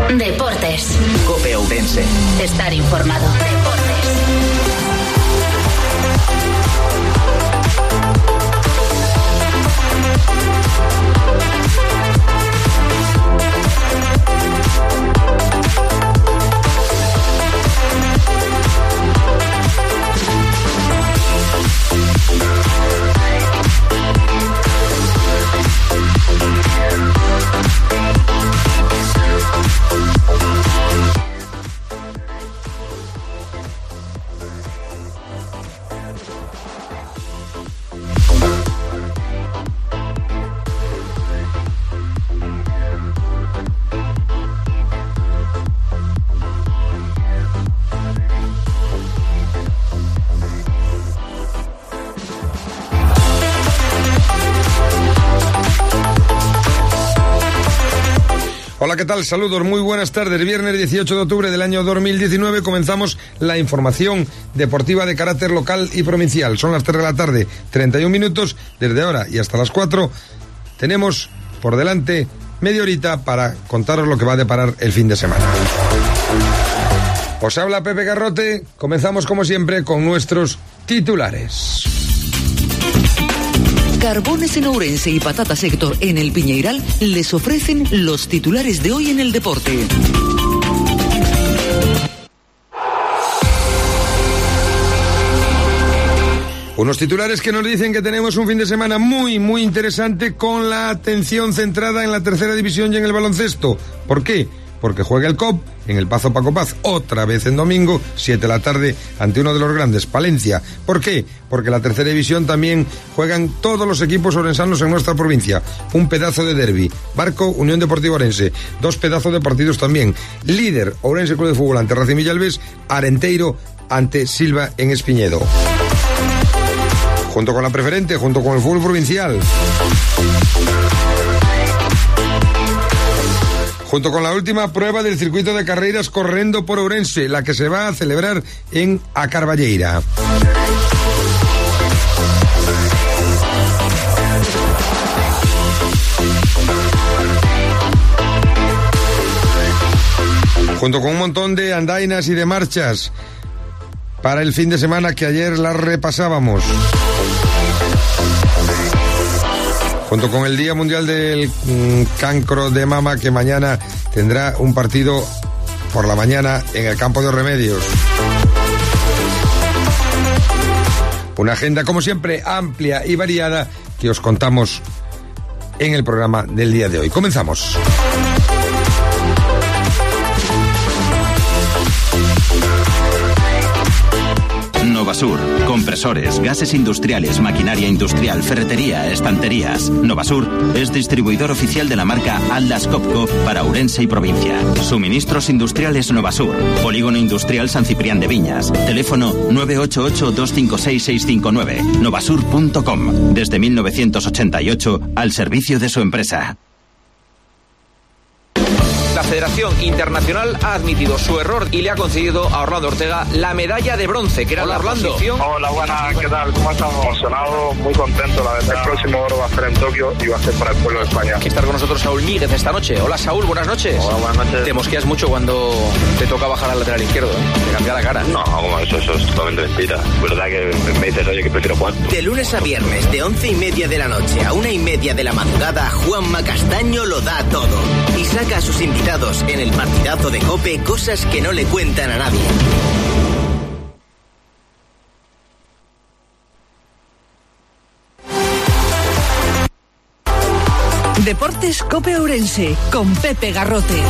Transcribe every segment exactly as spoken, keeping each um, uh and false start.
Deportes. COPE Ourense. Estar informado. Deportes. Hola, ¿qué tal? Saludos, muy buenas tardes. Viernes dieciocho de octubre del año dos mil diecinueve comenzamos la información deportiva de carácter local y provincial. Son las tres de la tarde, treinta y un minutos. Desde ahora y hasta las cuatro tenemos por delante media horita para contaros lo que va a deparar el fin de semana. Os habla Pepe Garrote. Comenzamos como siempre con nuestros titulares. Carbones en Ourense y Patatas Héctor en el Piñeiral les ofrecen los titulares de hoy en el deporte. Unos titulares que nos dicen que tenemos un fin de semana muy, muy interesante con la atención centrada en la tercera división y en el baloncesto. ¿Por qué? Porque juega el C O P en el Pazo Paco Paz, otra vez en domingo, siete de la tarde, ante uno de los grandes, Palencia. ¿Por qué? Porque la tercera división también juegan todos los equipos orensanos en nuestra provincia. Un pedazo de derbi. Barco, Unión Deportiva Orense. Dos pedazos de partidos también. Líder, Ourense Club de Fútbol ante Racing Villalbés. Arenteiro ante Silva en Espiñedo. Junto con la preferente, junto con el fútbol provincial. Junto con la última prueba del circuito de carreras corriendo por Ourense, la que se va a celebrar en A Carballeira. Junto con un montón de andainas y de marchas para el fin de semana que ayer las repasábamos. Junto con el Día Mundial del mm, Cancro de Mama, que mañana tendrá un partido por la mañana en el Campo de Remedios. Una agenda, como siempre, amplia y variada que os contamos en el programa del día de hoy. Comenzamos. Novasur, compresores, gases industriales, maquinaria industrial, ferretería, estanterías. Novasur es distribuidor oficial de la marca Atlas Copco para Ourense y provincia. Suministros industriales Novasur. Polígono Industrial San Ciprián de Viñas. Teléfono nueve ocho ocho, dos cinco seis, seis cinco nueve. novasur punto com. Desde mil novecientos ochenta y ocho al servicio de su empresa. La Federación Internacional ha admitido su error y le ha concedido a Orlando Ortega la medalla de bronce, que era Hola, la Orlando. posición... Hola, buenas, ¿qué tal? ¿Cómo estamos? Emocionado, muy contento, la verdad. El próximo oro va a ser en Tokio y va a ser para el pueblo de España. Aquí está con nosotros Saúl Míguez esta noche. Hola, Saúl, buenas noches. Hola, buenas noches. Te mosqueas mucho cuando te toca bajar al lateral izquierdo, ¿eh? Te cambia la cara. No, como eso, eso es totalmente mentira. ¿Verdad que me dices, oye, que prefiero Juan? De lunes a viernes, de once y media de la noche a una y media de la madrugada, Juanma Castaño lo da todo. Y saca a sus invitados en el partidazo de COPE cosas que no le cuentan a nadie. Deportes COPE Ourense con Pepe Garrote.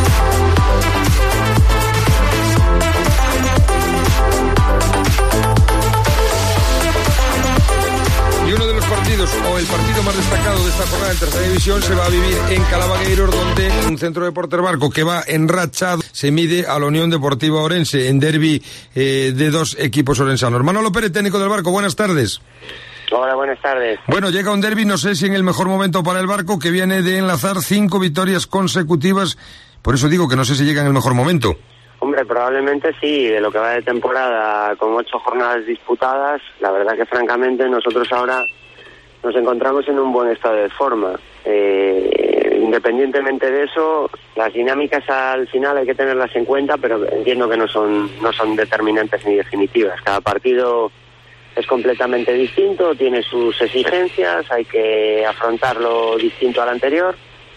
Y uno de los partidos, o el partido más destacado de esta jornada en tercera división, se va a vivir en Calabagueiros, donde un centro deportes Barco que va enrachado se mide a la Unión Deportiva Ourense en derbi eh, de dos equipos orensanos. Manolo Pérez, técnico del Barco, buenas tardes. Hola, buenas tardes. Bueno, llega un derbi, no sé si en el mejor momento para el Barco, que viene de enlazar cinco victorias consecutivas. Por eso digo que no sé si llega en el mejor momento. Hombre, probablemente sí, de lo que va de temporada, con ocho jornadas disputadas, la verdad que francamente nosotros ahora nos encontramos en un buen estado de forma. Eh, independientemente de eso, las dinámicas al final hay que tenerlas en cuenta, pero entiendo que no son, no son determinantes ni definitivas. Cada partido es completamente distinto, tiene sus exigencias, hay que afrontarlo distinto al anterior.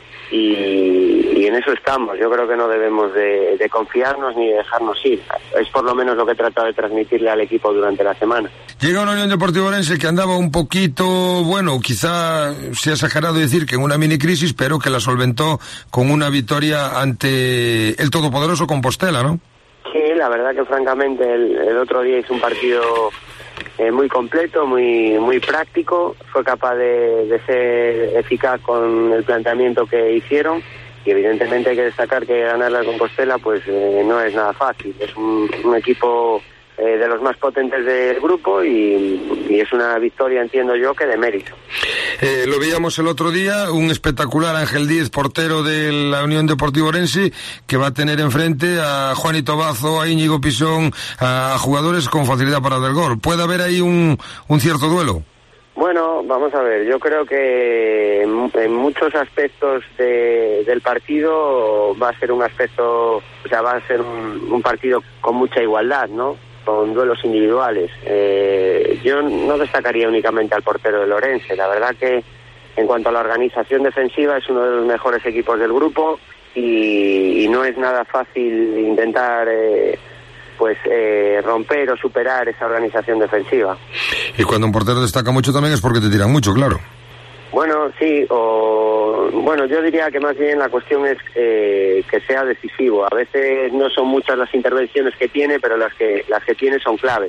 Y, y en eso estamos. Yo creo que no debemos de, de confiarnos ni de dejarnos ir. Es por lo menos lo que he tratado de transmitirle al equipo durante la semana. Llega una Unión Deportiva Orense que andaba un poquito, bueno, quizá sea exagerado decir que en una mini crisis, pero que la solventó con una victoria ante el todopoderoso Compostela, ¿no? Sí, la verdad que francamente el, el otro día hizo un partido Eh, muy completo, muy muy práctico, fue capaz de, de ser eficaz con el planteamiento que hicieron y evidentemente hay que destacar que ganar la Compostela pues eh, no es nada fácil, es un, un equipo eh, de los más potentes del grupo y, y es una victoria, entiendo yo, que de mérito. Eh, lo veíamos el otro día, un espectacular Ángel Díez, portero de la Unión Deportiva Orense, que va a tener enfrente a Juanito Bazo, a Íñigo Pisón, a jugadores con facilidad para dar gol. ¿Puede haber ahí un, un cierto duelo? Bueno, vamos a ver, yo creo que en, en muchos aspectos de, del partido va a ser un aspecto, o sea, va a ser un, un partido con mucha igualdad, ¿no? Con duelos individuales. Eh, yo no destacaría únicamente al portero del Orense. La verdad que en cuanto a la organización defensiva es uno de los mejores equipos del grupo y, y no es nada fácil intentar eh, pues eh, romper o superar esa organización defensiva. Y cuando un portero destaca mucho también es porque te tiran mucho, claro. Bueno, sí, o bueno, yo diría que más bien la cuestión es eh, que sea decisivo. A veces no son muchas las intervenciones que tiene, pero las que las que tiene son claves.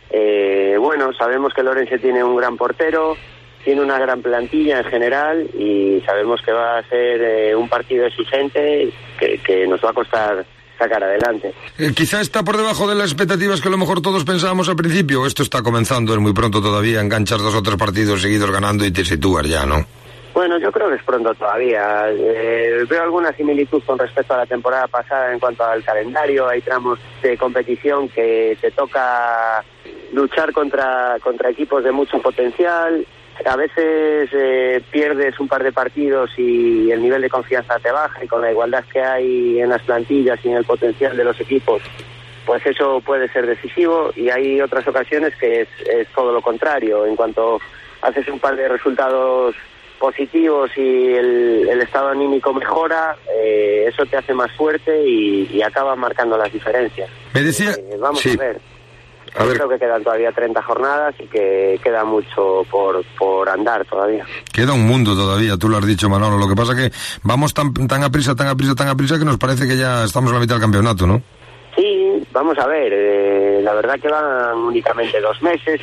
Eh, bueno, sabemos que el Orense tiene un gran portero, tiene una gran plantilla en general y sabemos que va a ser eh, un partido exigente que, que nos va a costar sacar adelante. Eh, quizá está por debajo de las expectativas que a lo mejor todos pensábamos al principio. Esto está comenzando, es muy pronto todavía, enganchar dos o tres partidos seguidos ganando y te sitúas ya, ¿no? Bueno, yo creo que es pronto todavía. Eh, veo alguna similitud con respecto a la temporada pasada en cuanto al calendario. Hay tramos de competición que te toca luchar contra, contra equipos de mucho potencial. A veces eh, pierdes un par de partidos y el nivel de confianza te baja, y con la igualdad que hay en las plantillas y en el potencial de los equipos, pues eso puede ser decisivo. Y hay otras ocasiones que es, es todo lo contrario. En cuanto haces un par de resultados positivos y el, el estado anímico mejora, eh, eso te hace más fuerte y, y acaba marcando las diferencias. Me decía... Eh, vamos sí. a ver. A ver. Creo que quedan todavía treinta jornadas y que queda mucho por por andar todavía. Queda un mundo todavía, tú lo has dicho, Manolo. Lo que pasa que vamos tan tan a prisa, tan a prisa, tan a prisa que nos parece que ya estamos en la mitad del campeonato, ¿no? Sí, vamos a ver. Eh, la verdad que van únicamente dos meses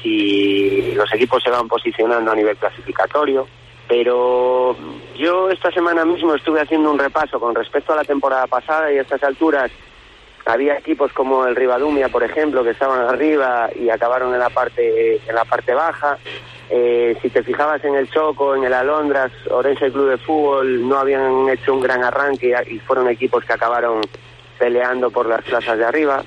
y los equipos se van posicionando a nivel clasificatorio. Pero yo esta semana mismo estuve haciendo un repaso con respecto a la temporada pasada y a estas alturas había equipos como el Ribadumia, por ejemplo, que estaban arriba y acabaron en la parte en la parte baja. Eh, si te fijabas en el Choco, en el Alondras, Orense Club de Fútbol no habían hecho un gran arranque y fueron equipos que acabaron peleando por las plazas de arriba.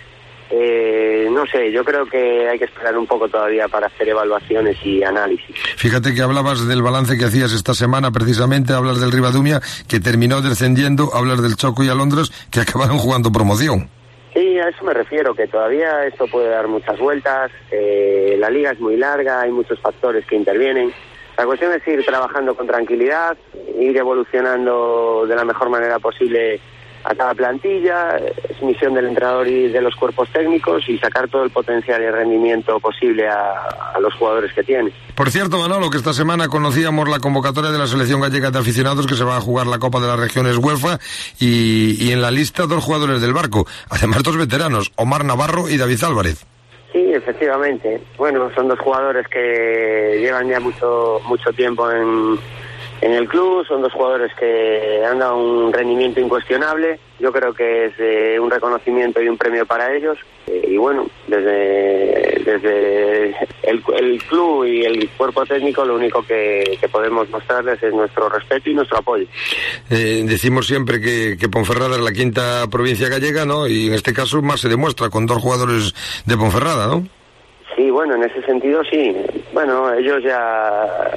Eh, no sé, yo creo que hay que esperar un poco todavía para hacer evaluaciones y análisis. Fíjate que hablabas del balance que hacías esta semana, precisamente, hablas del Ribadumia, que terminó descendiendo, hablas del Choco y Alondras, que acabaron jugando promoción. Sí, a eso me refiero, que todavía esto puede dar muchas vueltas, eh, la liga es muy larga, hay muchos factores que intervienen. La cuestión es ir trabajando con tranquilidad, ir evolucionando de la mejor manera posible a cada plantilla, es misión del entrenador y de los cuerpos técnicos, y sacar todo el potencial y el rendimiento posible a, a los jugadores que tiene. Por cierto, Manolo, que esta semana conocíamos la convocatoria de la selección gallega de aficionados, que se va a jugar la Copa de las Regiones UEFA, y, y en la lista dos jugadores del Barco, además dos veteranos, Omar Navarro y David Álvarez. Sí, efectivamente. Bueno, son dos jugadores que llevan ya mucho mucho tiempo en, en el club, son dos jugadores que han dado un rendimiento incuestionable. Yo creo que es eh, un reconocimiento y un premio para ellos. Eh, y bueno, desde, desde el, el club y el cuerpo técnico lo único que, que podemos mostrarles es nuestro respeto y nuestro apoyo. Eh, decimos siempre que, que Ponferrada es la quinta provincia gallega, ¿no? Y en este caso más se demuestra con dos jugadores de Ponferrada, ¿no? Sí, bueno, en ese sentido sí. Bueno, ellos ya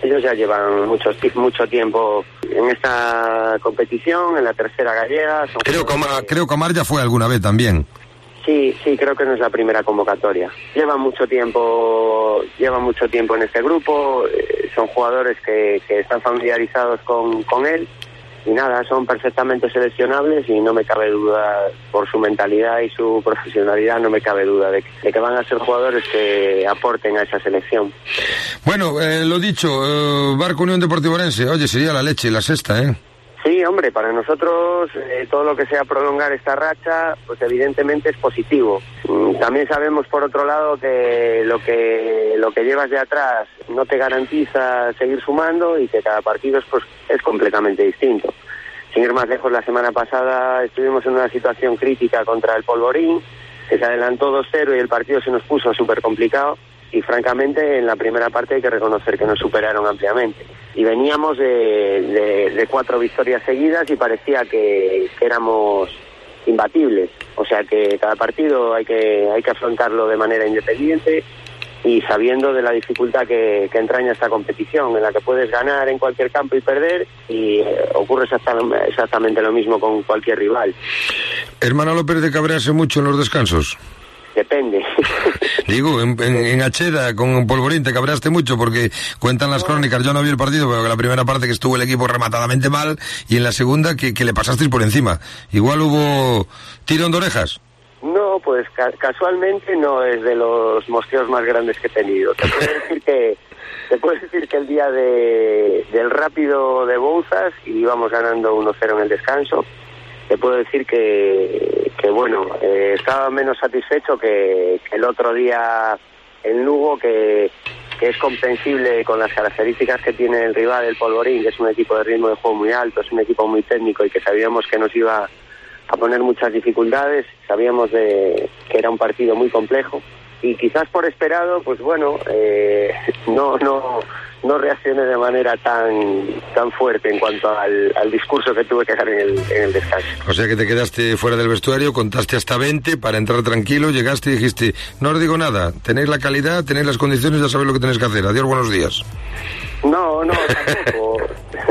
Ellos ya llevan mucho, mucho tiempo en esta competición, en la tercera gallega. Son creo, que Omar, creo que Omar ya fue alguna vez también. Sí, sí, creo que no es la primera convocatoria. Llevan mucho tiempo, llevan mucho tiempo en este grupo, eh, son jugadores que, que están familiarizados con, con él y nada, son perfectamente seleccionables y no me cabe duda, por su mentalidad y su profesionalidad, no me cabe duda de que, de que van a ser jugadores que aporten a esa selección. Bueno, eh, lo dicho, eh, Barco Unión Deportiva Orense, oye, sería la leche, la sexta, ¿eh? Sí, hombre, para nosotros eh, todo lo que sea prolongar esta racha, pues evidentemente es positivo. Mm, también sabemos, por otro lado, que lo que lo que llevas de atrás no te garantiza seguir sumando y que cada partido es, pues, es completamente distinto. Sin ir más lejos, la semana pasada estuvimos en una situación crítica contra el Polvorín, que se adelantó dos cero y el partido se nos puso súper complicado. Y francamente en la primera parte hay que reconocer que nos superaron ampliamente y veníamos de, de, de cuatro victorias seguidas y parecía que, que éramos imbatibles, o sea que cada partido hay que hay que afrontarlo de manera independiente y sabiendo de la dificultad que, que entraña esta competición, en la que puedes ganar en cualquier campo y perder, y eh, ocurre exactamente, exactamente lo mismo con cualquier rival. ¿Hermano López de cabrearse mucho en los descansos? Depende. Digo, en, en, en Acheda con Polvorín te cabreaste mucho porque cuentan las crónicas, yo no vi el partido, pero que la primera parte que estuvo el equipo rematadamente mal y en la segunda que, que le pasasteis por encima. Igual hubo tirón de orejas. No, pues ca- casualmente no es de los mosqueos más grandes que he tenido. Te puedo decir que te puedo decir que el día de del Rápido de Bouzas íbamos ganando uno cero en el descanso. Te puedo decir que, que bueno, eh, estaba menos satisfecho que, que el otro día en Lugo, que, que es comprensible con las características que tiene el rival, el Polvorín, que es un equipo de ritmo de juego muy alto, es un equipo muy técnico y que sabíamos que nos iba a poner muchas dificultades, sabíamos de que era un partido muy complejo y quizás por esperado, pues bueno, eh, no no no reaccioné de manera tan tan fuerte en cuanto al, al discurso que tuve que dar en el, en el descanso. O sea que te quedaste fuera del vestuario, contaste hasta veinte para entrar tranquilo, llegaste y dijiste, no os digo nada, tenéis la calidad, tenéis las condiciones, ya sabéis lo que tenéis que hacer, adiós, buenos días. No, no, tampoco.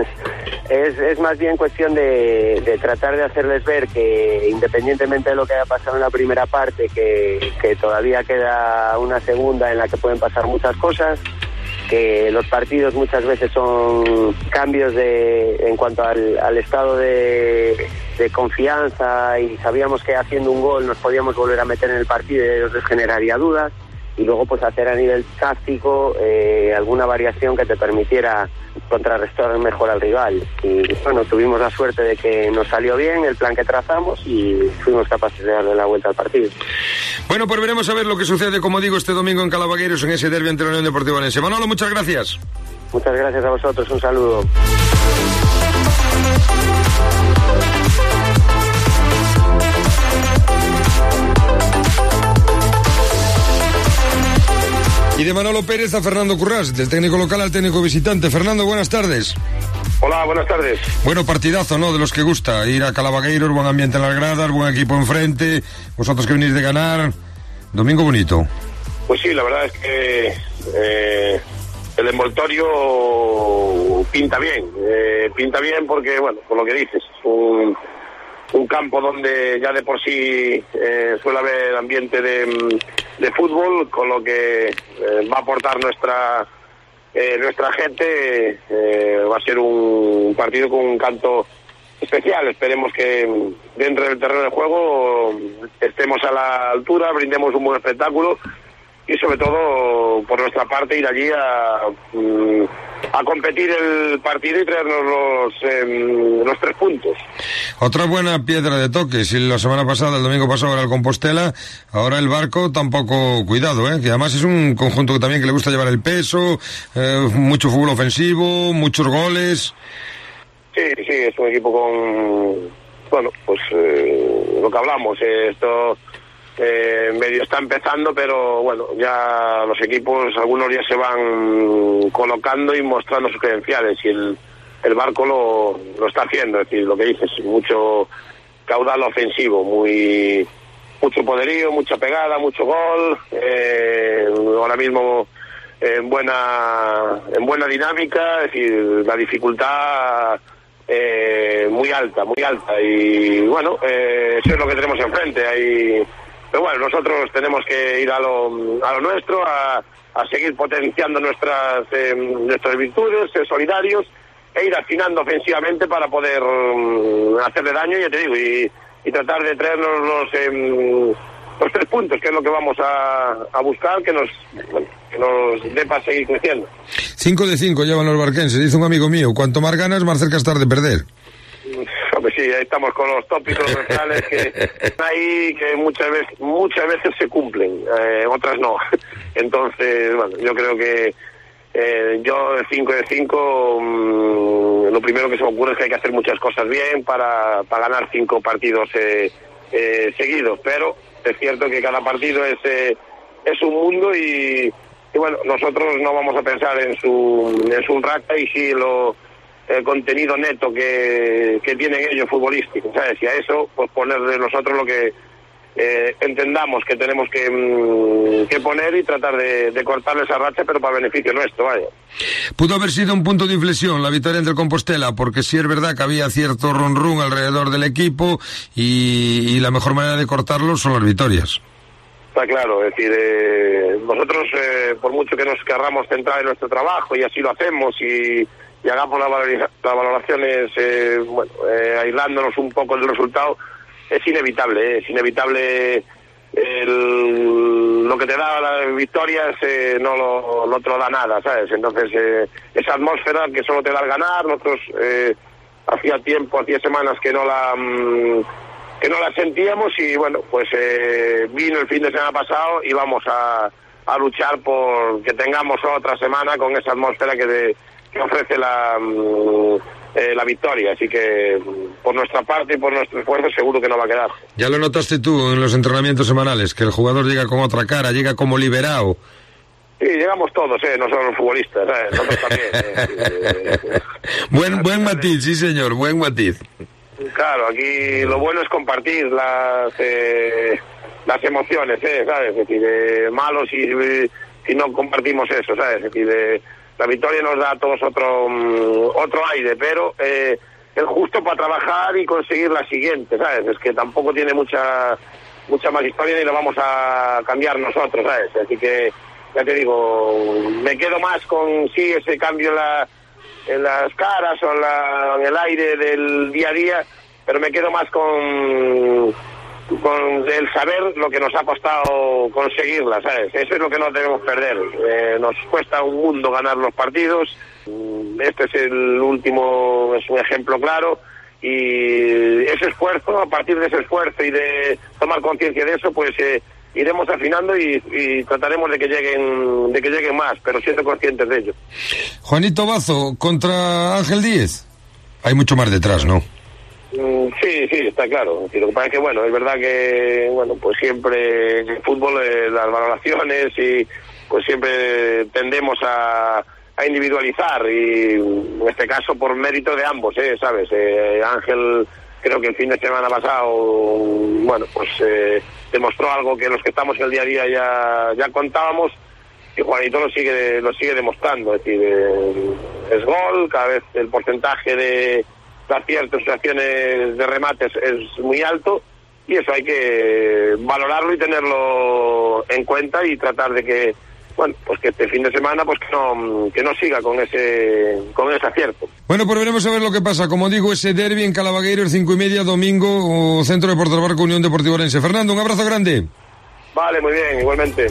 Es, es más bien cuestión de, de tratar de hacerles ver que independientemente de lo que haya pasado en la primera parte, que, que todavía queda una segunda en la que pueden pasar muchas cosas, que los partidos muchas veces son cambios de en cuanto al, al estado de, de confianza y sabíamos que haciendo un gol nos podíamos volver a meter en el partido y ellos les generaría dudas. Y luego pues hacer a nivel táctico eh, alguna variación que te permitiera contrarrestar mejor al rival. Y bueno, tuvimos la suerte de que nos salió bien el plan que trazamos y fuimos capaces de darle la vuelta al partido. Bueno, pues veremos a ver lo que sucede, como digo, este domingo en Calabagueiros, en ese derbi ante la Unión Deportiva Orense. Manolo, muchas gracias. Muchas gracias a vosotros, un saludo. Y de Manolo Pérez a Fernando Currás, del técnico local al técnico visitante. Fernando, buenas tardes. Hola, buenas tardes. Bueno, partidazo, ¿no? De los que gusta. Ir a Calabagueiros, buen ambiente en las gradas, buen equipo enfrente. Vosotros que venís de ganar. Domingo bonito. Pues sí, la verdad es que eh, el envoltorio pinta bien. Eh, pinta bien porque, bueno, por lo que dices, un... un campo donde ya de por sí eh, suele haber ambiente de, de fútbol, con lo que eh, va a aportar nuestra eh, nuestra gente. Eh, va a ser un partido con un canto especial. Esperemos que dentro del terreno de juego estemos a la altura, brindemos un buen espectáculo y sobre todo por nuestra parte ir allí a, a competir el partido y traernos los, eh, los tres puntos. Otra buena piedra de toque. Si la semana pasada, el domingo pasado era el Compostela, ahora el Barco tampoco, cuidado, ¿eh? Que además es un conjunto que también que le gusta llevar el peso, eh, mucho fútbol ofensivo, muchos goles. Sí, sí, es un equipo con, bueno, pues eh, lo que hablamos, eh, esto eh, medio está empezando, pero bueno, ya los equipos, algunos ya se van colocando y mostrando sus credenciales y el, el Barco lo, lo está haciendo, es decir, lo que dices, mucho caudal ofensivo, muy mucho poderío, mucha pegada, mucho gol, eh, ahora mismo en buena en buena dinámica, es decir, la dificultad eh, muy alta, muy alta, y bueno, eh, eso es lo que tenemos enfrente. Ahí, pero bueno, nosotros tenemos que ir a lo, a lo nuestro, a, a seguir potenciando nuestras eh, nuestras virtudes, ser solidarios, e ir afinando ofensivamente para poder um, hacerle daño, ya te digo, y, y tratar de traernos los eh, los tres puntos, que es lo que vamos a, a buscar, que nos, bueno, que nos dé para seguir creciendo. Cinco de cinco llevan los barquenses, dice un amigo mío, cuanto más ganas, más cerca estás de perder. Pues sí, ahí estamos con los tópicos refranes que ahí que muchas veces muchas veces se cumplen, eh, otras no. Entonces, bueno, yo creo que eh, yo de cinco de cinco mmm, lo primero que se me ocurre es que hay que hacer muchas cosas bien para, para ganar cinco partidos eh, eh, seguidos, pero es cierto que cada partido es eh, es un mundo, y, y bueno, nosotros no vamos a pensar en su en su rata y sí lo el contenido neto que, que tienen ellos futbolísticos, ¿sabes? Y a eso, pues ponerle nosotros lo que eh, entendamos que tenemos que, mm, que poner y tratar de, de cortarle esa racha, pero para beneficio nuestro, vaya. Pudo haber sido un punto de inflexión la victoria entre el Compostela, porque sí es verdad que había cierto run run alrededor del equipo, y, y la mejor manera de cortarlo son las victorias. Está claro, es decir, eh, nosotros, eh, por mucho que nos querramos centrar en nuestro trabajo, y así lo hacemos, y y hagamos las valoraciones eh, bueno, eh, aislándonos un poco del resultado, es inevitable, eh, es inevitable el, lo que te da las victorias eh, no, lo, no te lo da nada, ¿sabes? Entonces eh, esa atmósfera que solo te da el ganar, nosotros eh, hacía tiempo, hacía semanas que no la mm, que no la sentíamos, y bueno, pues eh, vino el fin de semana pasado y vamos a, a luchar por que tengamos otra semana con esa atmósfera que de que ofrece la eh, la victoria, así que por nuestra parte y por nuestro esfuerzo seguro que no va a quedar. Ya lo notaste tú en los entrenamientos semanales, que el jugador llega con otra cara, llega como liberado. Sí, llegamos todos, eh, no solo los futbolistas, ¿eh? Nosotros también. Eh. buen buen matiz, sí señor, buen matiz. Claro, aquí lo bueno es compartir las eh, las emociones, eh, ¿sabes? Es decir, eh, malos si, si no compartimos eso, ¿sabes? Es decir, eh, la victoria nos da a todos otro um, otro aire, pero eh, es justo para trabajar y conseguir la siguiente, ¿sabes? Es que tampoco tiene mucha mucha más historia ni lo vamos a cambiar nosotros, ¿sabes? Así que, ya te digo, me quedo más con, sí, ese cambio en, la, en las caras o en, la, en el aire del día a día, pero me quedo más con... con el saber lo que nos ha costado conseguirla, ¿sabes? Eso es lo que no debemos perder. Eh, nos cuesta un mundo ganar los partidos. Este es el último, es un ejemplo claro, y ese esfuerzo, a partir de ese esfuerzo y de tomar conciencia de eso, pues eh, iremos afinando y, y trataremos de que lleguen de que lleguen más, pero siendo conscientes de ello. Juanito Bazo contra Ángel Díez. Hay mucho más detrás, ¿no? Sí, sí, está claro. Lo que pasa es que, bueno, es verdad que, bueno, pues siempre en el fútbol eh, las valoraciones y pues siempre tendemos a, a individualizar, y en este caso por mérito de ambos, ¿eh? ¿Sabes? Eh, Ángel, creo que el fin de semana pasado, bueno, pues eh, demostró algo que los que estamos en el día a día ya, ya contábamos, y Juanito lo sigue, lo sigue demostrando. Es decir, eh, es gol, cada vez el porcentaje de aciertos y acciones de remates es muy alto, y eso hay que valorarlo y tenerlo en cuenta y tratar de que, bueno, pues que este fin de semana pues que no que no siga con ese con ese acierto. Bueno, pues veremos a ver lo que pasa. Como digo, ese derbi en Calabagueiro, el cinco y media, domingo, o Centro de Puerto Barco, Unión Deportiva Orense. Fernando, un abrazo grande. Vale, muy bien, igualmente.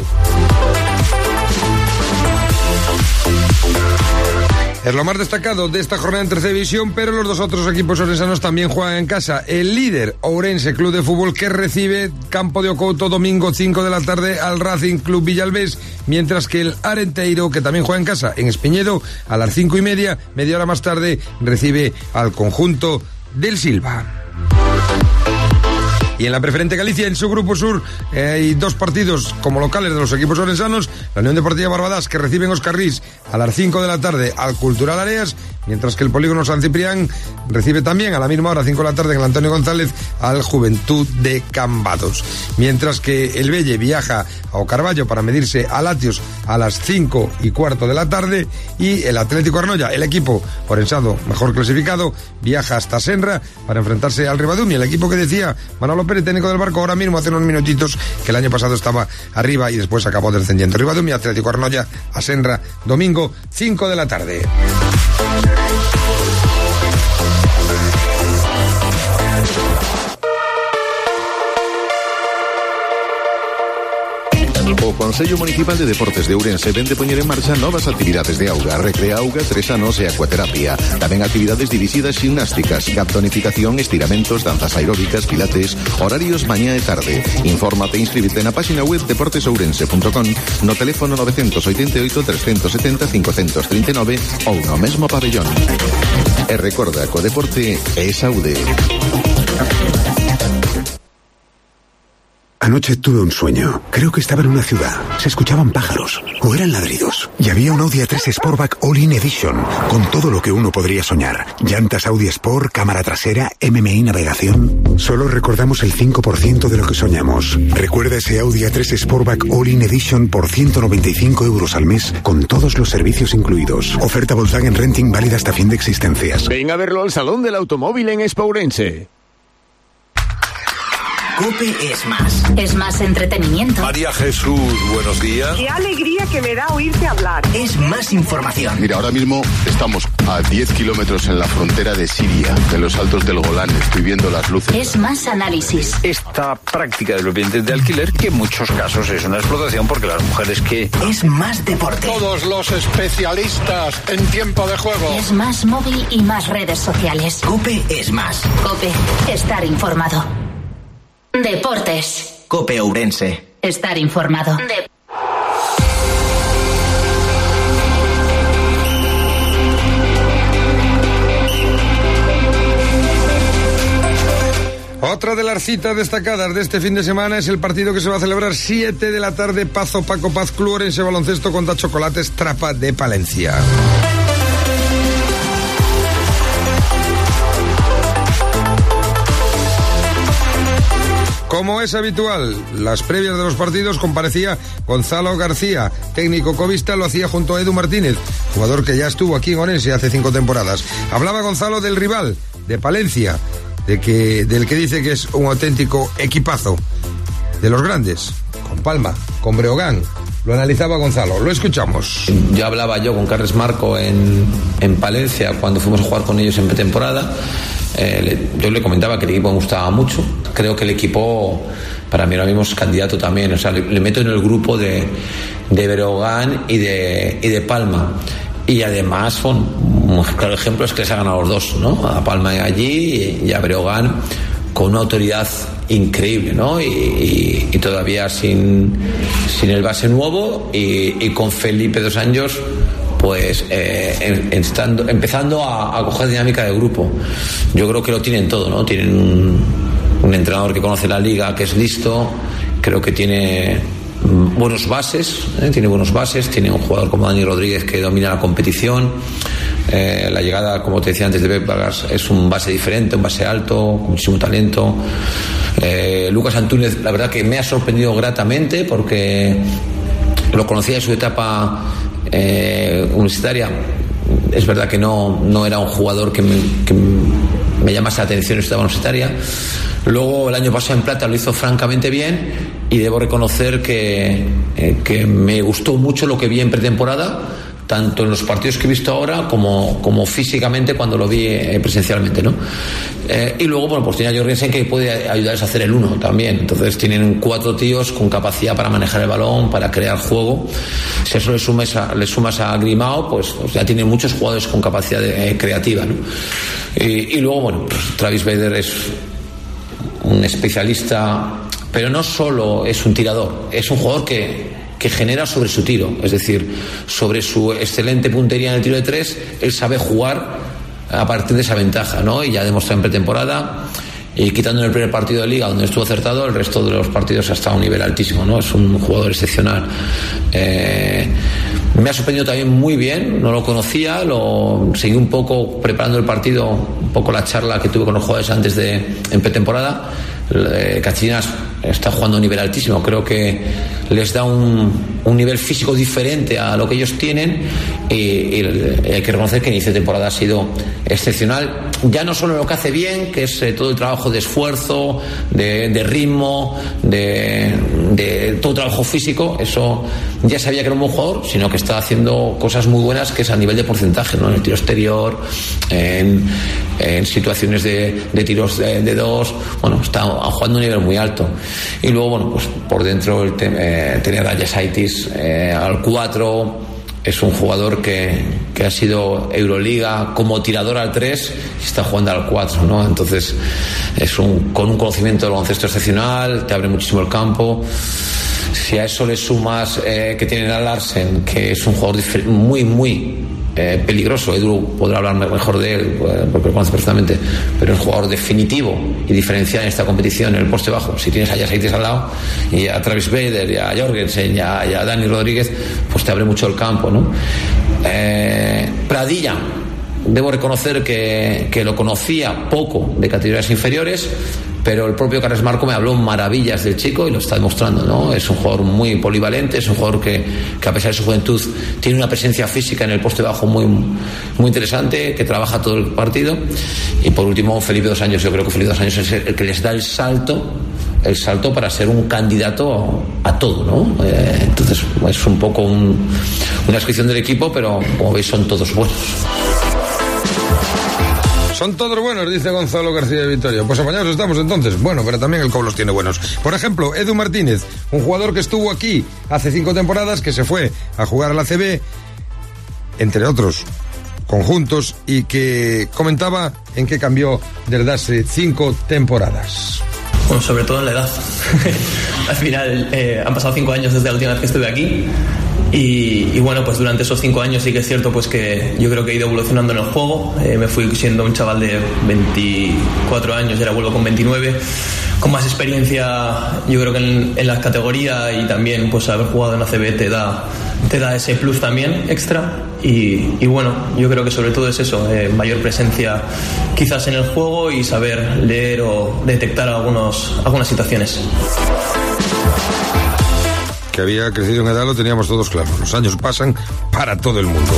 Es lo más destacado de esta jornada en tercera división, pero los dos otros equipos orensanos también juegan en casa. El líder, Ourense Club de Fútbol, que recibe Campo de Ocouto domingo cinco de la tarde al Racing Club Villalbés, mientras que el Arenteiro, que también juega en casa en Espiñedo, a las cinco y media, media hora más tarde, recibe al conjunto del Silva. Y en la Preferente Galicia, en su Grupo Sur, eh, hay dos partidos como locales de los equipos orensanos. La Unión Deportiva Barbadas, que reciben Óscar Rís a las cinco de la tarde al Cultural Areas, mientras que el Polígono San Ciprián recibe también a la misma hora, cinco de la tarde, en el Antonio González, al Juventud de Cambados. Mientras que el Velle viaja a Ocarballo para medirse a Latios a las cinco y cuarto de la tarde, y el Atlético Arnoya, el equipo orensado mejor clasificado, viaja hasta Senra para enfrentarse al Ribadumia, el equipo que decía Manolo Pérez, técnico del Barco, ahora mismo hace unos minutitos, que el año pasado estaba arriba y después acabó descendiendo. Ribadumia, Atlético Arnoya, a Senra, domingo, cinco de la tarde. O Consello Municipal de Deportes de Ourense vende poñer en marcha novas actividades de auga, recrea auga, tres anos e acuaterapia. Tamén actividades dirixidas ximnásticas, captonificación, estiramentos, danzas aeróbicas, pilates, horarios mañá e tarde. Infórmate e inscríbete na página web deportes ourense punto com, no teléfono nove oito oito, tres sete cero, cinco tres nove ou no mesmo pabellón. E recorda que o deporte é saúde. Anoche tuve un sueño. Creo que estaba en una ciudad. Se escuchaban pájaros. O eran ladridos. Y había un Audi A tres Sportback All-in Edition. Con todo lo que uno podría soñar. Llantas Audi Sport, cámara trasera, M M I navegación. Solo recordamos el cinco por ciento de lo que soñamos. Recuerda ese Audi A tres Sportback All-in Edition por ciento noventa y cinco euros al mes, con todos los servicios incluidos. Oferta Volkswagen Renting válida hasta fin de existencias. Ven a verlo al Salón del Automóvil en Expo Ourense. COPE es más. Es más entretenimiento. María Jesús, buenos días. Qué alegría que me da oírte hablar. Es más información. Mira, ahora mismo estamos a diez kilómetros en la frontera de Siria, en los altos del Golán. Estoy viendo las luces. Es más análisis. Esta práctica de los bienes de alquiler, que en muchos casos es una explotación porque las mujeres que... Es más deporte. Todos los especialistas en tiempo de juego. Es más móvil y más redes sociales. COPE es más. COPE, estar informado. Deportes. COPE Ourense. Estar informado. De... Otra de las citas destacadas de este fin de semana es el partido que se va a celebrar siete de la tarde, Pazo Paco Paz Club Ourense Baloncesto contra Chocolates Trapa de Palencia. Como es habitual, las previas de los partidos comparecía Gonzalo García, técnico covista, lo hacía junto a Edu Martínez, jugador que ya estuvo aquí en Ourense hace cinco temporadas. Hablaba Gonzalo del rival, de Palencia, de que, del que dice que es un auténtico equipazo, de los grandes, con Palma, con Breogán. Lo analizaba Gonzalo, lo escuchamos. Ya hablaba yo con Carles Marco en, en Palencia cuando fuimos a jugar con ellos en pretemporada. Eh, le, yo le comentaba que el equipo me gustaba mucho. Creo que el equipo para mí ahora mismo es candidato también. O sea, le, le meto en el grupo de, de Breogán y de, y de Palma. Y además, son un claro ejemplo es que les ha ganado los dos, ¿no? A Palma allí y a Breogán con una autoridad increíble, ¿no? Y, y, y todavía sin, sin el base nuevo y, y con Felipe dos años, pues eh, en, estando, empezando a, a coger dinámica de grupo. Yo creo que lo tienen todo, ¿no? Tienen un, un entrenador que conoce la liga, que es listo, creo que tiene buenos bases, ¿eh? tiene buenos bases, tiene un jugador como Dani Rodríguez que domina la competición. Eh, la llegada, como te decía antes, de Pep Vargas es un base diferente, un base alto, con muchísimo talento. Eh, Lucas Antúnez, la verdad que me ha sorprendido gratamente porque lo conocía en su etapa eh, universitaria. Es verdad que no, no era un jugador que me, que me llamase la atención en su etapa universitaria. Luego el año pasado en Plata lo hizo francamente bien y debo reconocer que, eh, que me gustó mucho lo que vi en pretemporada, tanto en los partidos que he visto ahora como, como físicamente cuando lo vi eh, presencialmente, ¿no? Eh, y luego, bueno, pues tiene a Jorgensen que puede ayudarles a hacer el uno también. Entonces tienen cuatro tíos con capacidad para manejar el balón, para crear juego. Si a eso le sumas a, le sumas a Grimao, pues, pues ya tienen muchos jugadores con capacidad de, eh, creativa, ¿no? Y, y luego, bueno, pues Travis Bader es un especialista, pero no solo es un tirador, es un jugador que que genera sobre su tiro, es decir, sobre su excelente puntería en el tiro de tres, él sabe jugar a partir de esa ventaja, ¿no? Y ya demostró en pretemporada y quitando en el primer partido de Liga donde estuvo acertado, el resto de los partidos ha estado a un nivel altísimo, ¿no? Es un jugador excepcional. Eh, me ha sorprendido también muy bien, no lo conocía, lo seguí un poco preparando el partido, un poco la charla que tuve con los jugadores antes de en pretemporada. Eh, Cachinas está jugando a un nivel altísimo, creo que les da un, un nivel físico diferente a lo que ellos tienen y, y hay que reconocer que el inicio de temporada ha sido excepcional, ya no solo lo que hace bien, que es eh, todo el trabajo de esfuerzo, de, de ritmo, de, de todo el trabajo físico, eso ya sabía que era un buen jugador, sino que está haciendo cosas muy buenas, que es a nivel de porcentaje, ¿no? En el tiro exterior, en, en situaciones de, de tiros de, de dos, bueno, está jugando a un nivel muy alto. Y luego, bueno, pues por dentro el te, eh, tener a Jasaitis eh, al cuatro, es un jugador que, que ha sido Euroliga como tirador al tres y está jugando al cuatro, ¿no? Entonces es un, con un conocimiento del baloncesto excepcional, te abre muchísimo el campo. Si a eso le sumas eh, que tienen a Larsen, que es un jugador muy, muy eh, peligroso, Edu podrá hablar mejor de él porque lo conoce perfectamente, pero es un jugador definitivo y diferencial en esta competición en el poste bajo. Si tienes a Jasaitis al lado y a Travis Bader y a Jorgensen y a, y a Dani Rodríguez, pues te abre mucho el campo, ¿no? Eh, Pradilla, debo reconocer que, que lo conocía poco de categorías inferiores, pero el propio Carles Marco me habló maravillas del chico y lo está demostrando, ¿no? Es un jugador muy polivalente, es un jugador que, que a pesar de su juventud tiene una presencia física en el poste bajo muy, muy interesante, que trabaja todo el partido. Y por último, Felipe Dos Años. Yo creo que Felipe Dos Años es el que les da el salto el salto para ser un candidato a todo, ¿no? Eh, entonces es un poco un, una descripción del equipo, pero como veis son todos buenos. Son todos buenos, dice Gonzalo García de Vitoria. Pues apañados estamos entonces. Bueno, pero también el C O B los tiene buenos. Por ejemplo, Edu Martínez, un jugador que estuvo aquí hace cinco temporadas, que se fue a jugar a la A C B, entre otros conjuntos, y que comentaba en qué cambió desde hace cinco temporadas. Bueno, sobre todo en la edad. Al final eh, han pasado cinco años desde la última vez que estuve aquí. Y, y bueno, pues durante esos cinco años sí que es cierto pues que yo creo que he ido evolucionando en el juego. Eh, me fui siendo un chaval de veinticuatro años y ahora vuelvo con veintinueve, con más experiencia yo creo que en, en la categoría, y también pues haber jugado en A C B te da, te da ese plus también extra. Y, y bueno, yo creo que sobre todo es eso, eh, mayor presencia quizás en el juego y saber leer o detectar algunos, algunas situaciones. Que había crecido en edad lo teníamos todos claro. Los años pasan para todo el mundo.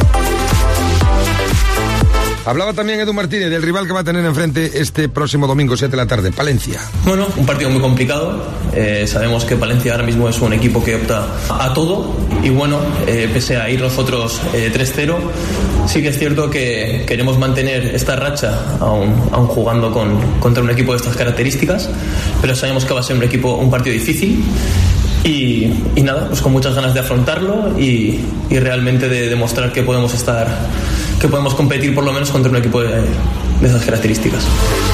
Hablaba también Edu Martínez del rival que va a tener enfrente este próximo domingo, siete de la tarde, Palencia. Bueno, un partido muy complicado. Eh, sabemos que Palencia ahora mismo es un equipo que opta a todo. Y bueno, eh, pese a ir nosotros eh, tres cero, sí que es cierto que queremos mantener esta racha aún, aún jugando con, contra un equipo de estas características. Pero sabemos que va a ser un equipo, un partido difícil. Y, y nada, pues con muchas ganas de afrontarlo y, y realmente de demostrar que podemos estar, que podemos competir por lo menos contra un equipo de, de esas características.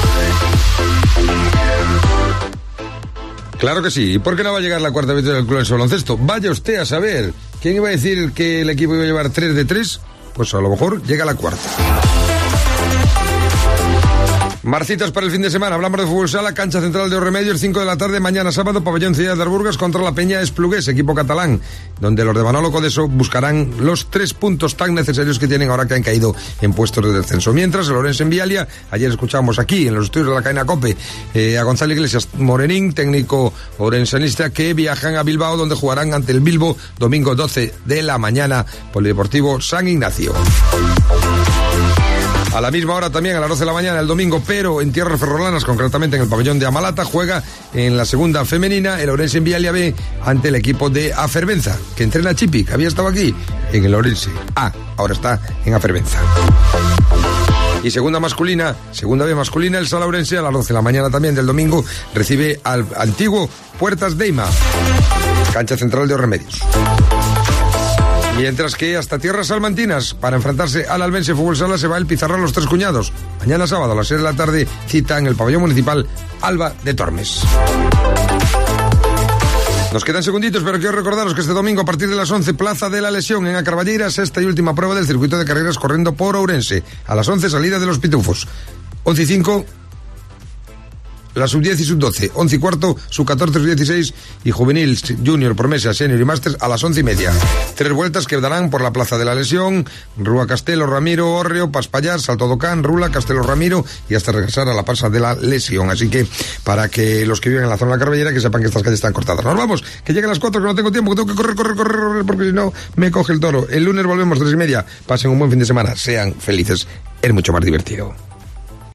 Claro que sí. ¿Y por qué no va a llegar la cuarta victoria del club en baloncesto? Vaya usted a saber. ¿Quién iba a decir que el equipo iba a llevar tres de tres? Pues a lo mejor llega la cuarta. Marcitas para el fin de semana. Hablamos de fútbol sala, cancha central de Os Remedios, cinco de la tarde, mañana sábado, pabellón Ciudad de Arburgas contra la Peña Esplugués, equipo catalán, donde los de Manolo Codeso buscarán los tres puntos tan necesarios que tienen ahora que han caído en puestos de descenso. Mientras, el Orense en Vialia, ayer escuchamos aquí, en los estudios de la cadena COPE, eh, a Gonzalo Iglesias Morenín, técnico orensanista, que viajan a Bilbao, donde jugarán ante el Bilbo, domingo doce de la mañana, Polideportivo San Ignacio. A la misma hora también, a las doce de la mañana, el domingo, pero en tierras ferrolanas, concretamente en el pabellón de Amalata, juega en la segunda femenina el Orense en Vialia B ante el equipo de Afervenza, que entrena Chipi, que había estado aquí en el Orense A, ahora está en Afervenza. Y segunda masculina, segunda B masculina, el Sala Orense a las doce de la mañana también del domingo recibe al antiguo Puertas Deima, cancha central de Os Remedios. Mientras que hasta tierras salmantinas, para enfrentarse al Albense Fútbol Sala, se va el Pizarral Los Tres Cuñados. Mañana sábado a las seis de la tarde, cita en el pabellón municipal Alba de Tormes. Nos quedan segunditos, pero quiero recordaros que este domingo a partir de las once, Plaza de la Lesión en A Carballeira, sexta y última prueba del circuito de carreras corriendo por Ourense. A las once, salida de los Pitufos. once y cinco... la sub diez y sub doce, once y cuarto, sub catorce, sub dieciséis y juvenil, junior, promesa, senior y máster a las once y media. Tres vueltas que darán por la Plaza de la Lesión, Rúa Castelo, Ramiro, Orreo, Paspallar, Salto Docán, Rula, Castelo Ramiro y hasta regresar a la Plaza de la Lesión. Así que para que los que viven en la zona de la Carballera que sepan que estas calles están cortadas. Nos vamos, que lleguen las cuatro, que no tengo tiempo, que tengo que correr, correr, correr, correr porque si no me coge el toro. El lunes volvemos tres y media. Pasen un buen fin de semana, sean felices, es mucho más divertido.